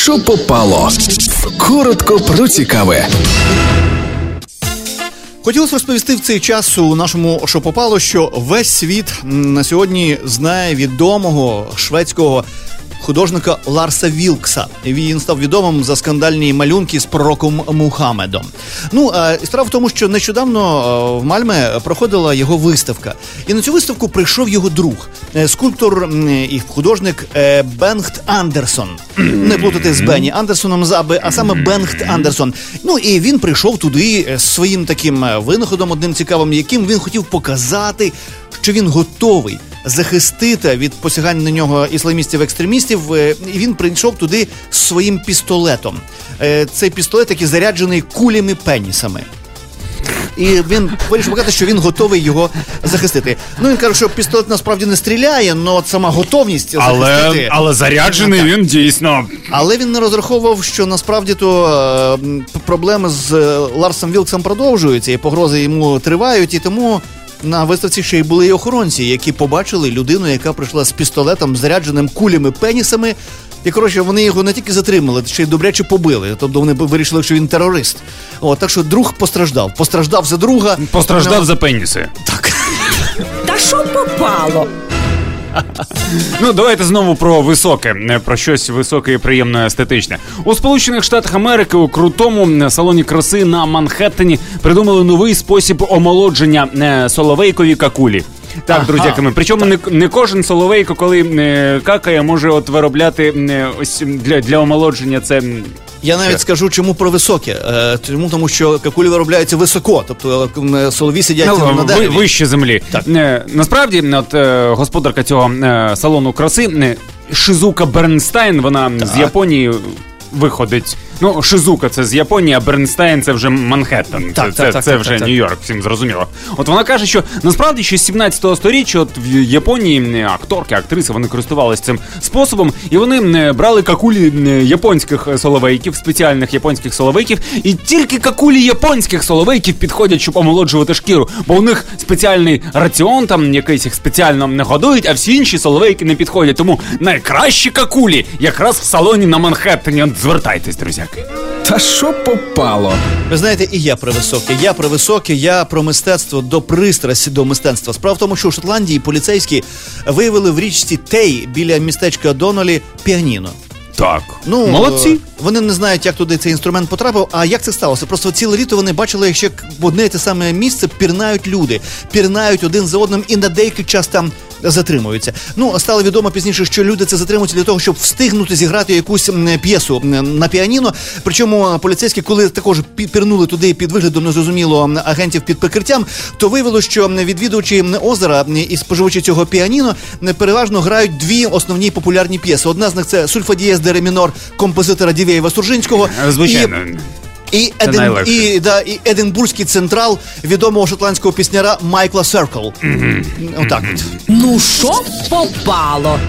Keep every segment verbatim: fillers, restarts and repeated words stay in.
що попало. Коротко про цікаве. Хотілося розповісти в цей час у нашому «Що попало», що весь світ на сьогодні знає відомого шведського художника Ларса Вілкса. Він став відомим за скандальні малюнки з пророком Мухаммедом. Ну, а справа в тому, що нещодавно в Мальме проходила його виставка. І на цю виставку прийшов його друг, скульптор і художник Бенгт Андерсон. Не плутати з Бенні Андерсоном, а саме Бенгт Андерсон. Ну, і він прийшов туди з своїм таким винаходом одним цікавим, яким він хотів показати, що він готовий захистити від посягань на нього ісламістів-екстремістів, і він прийшов туди з своїм пістолетом. Цей пістолет, який заряджений кулями-пенісами. І він вирішив показати, що він готовий його захистити. Ну, він каже, що пістолет насправді не стріляє, але от сама готовність але, захистити... Але заряджений він дійсно... Але він не розраховував, що насправді то е, проблеми з Ларсом Вілксом продовжуються, і погрози йому тривають, і тому... На виставці ще й були й охоронці, які побачили людину, яка прийшла з пістолетом, зарядженим кулями-пенісами. І, коротше, вони його не тільки затримали, ще й добряче побили. Тобто вони вирішили, що він терорист. О, так що друг постраждав. Постраждав за друга. Постраждав ну... за пеніси. Так. Та що попало? Ну, давайте знову про високе, про щось високе і приємно естетичне. У Сполучених Штатах Америки у крутому салоні краси на Манхеттені придумали новий спосіб омолодження соловейкові какулі. Так, ага. Друзяками. Причому не, не кожен соловейко, коли е, какає, може от виробляти е, ось для, для омолодження це... Я навіть Ще. скажу, чому про високе. Е, чому? Тому що какулі виробляються високо. Тобто е, солові сидять ну, на дереві. Вище землі. Е, насправді, от е, господарка цього е, салону краси, е, Шизука Бернстайн, вона так. з Японії виходить. Ну, Шизука це з Японії, а Бернстайн це вже Манхеттен. Так, це так, це, так, це так, вже так, так. Нью-Йорк, всім зрозуміло. От вона каже, що насправді ще з сімнадцятого сторіччя от в Японії акторки, актриси, вони користувалися цим способом, і вони брали какулі японських соловейків, спеціальних японських соловейків, і тільки какулі японських соловейків підходять, щоб омолоджувати шкіру, бо у них спеціальний раціон, там якийсь їх спеціально не годують, а всі інші соловейки не підходять. Тому найкращі какулі якраз в салоні на Манхеттені. От звертайтесь, друзяки. Та що попало? Ви знаєте, і я про високе, я про високе, я про мистецтво, до пристрасті до мистецтва. Справа в тому, що у Шотландії поліцейські виявили в річці Тей біля містечка Донолі піаніно. Так, ну, молодці. Вони не знають, як туди цей інструмент потрапив, а як це сталося. Просто ціле літо вони бачили, як ще в одне і те саме місце пірнають люди. Пірнають один за одним і на деякий час там затримуються. Ну, стало відомо пізніше, що люди це затримуються для того, щоб встигнути зіграти якусь п'єсу на піаніно. Причому поліцейські, коли також пірнули туди під виглядом, незрозуміло, агентів під прикриттям, то виявилося, що відвідувачі озера і споживачі цього піаніно переважно грають дві основні популярні п'єси. Одна з них – це «Сульфа дієз де ре мінор» композитора Дивєєва-Суржинського. Звичайно. І, і, Един, і, да, і Единбурзький централ відомого шотландського пісняра Майкла Серкл. Mm-hmm. Отак от. Ну, що попало?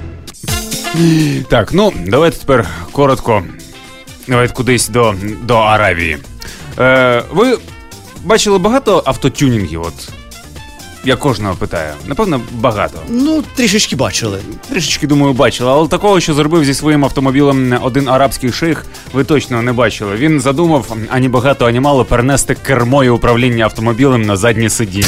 Так, ну, давайте тепер коротко, давайте кудись до, до Аравії. Е, ви бачили багато автотюнінгів, от? Я кожного питаю. Напевно, багато. Ну, трішечки бачили. Трішечки, думаю, бачили. Але такого, що зробив зі своїм автомобілем один арабський шейх, ви точно не бачили. Він задумав, ані багато, ані мало, перенести кермо і управління автомобілем на заднє сидіння.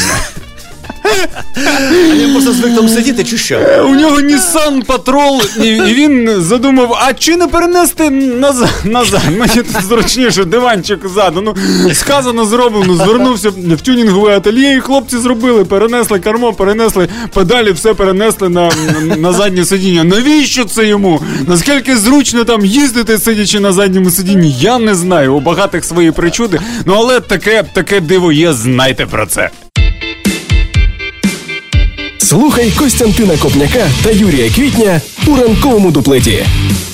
А він просто звик там сидіти, чи що? У нього Nissan Patrol, і, і він задумав, а чи не перенести назад, назад? Мені тут зручніше, диванчик ззаду. Ну, сказано, зроблено, звернувся в тюнінгове ательє, і хлопці зробили, перенесли кермо, перенесли педалі, все перенесли на, на, на заднє сидіння. Навіщо це йому? Наскільки зручно там їздити, сидячи на задньому сидінні, я не знаю, у багатих свої причуди, ну але таке, таке диво є, знайте про це. Слухай Костянтина Копняка та Юрія Квітня у ранковому дуплеті.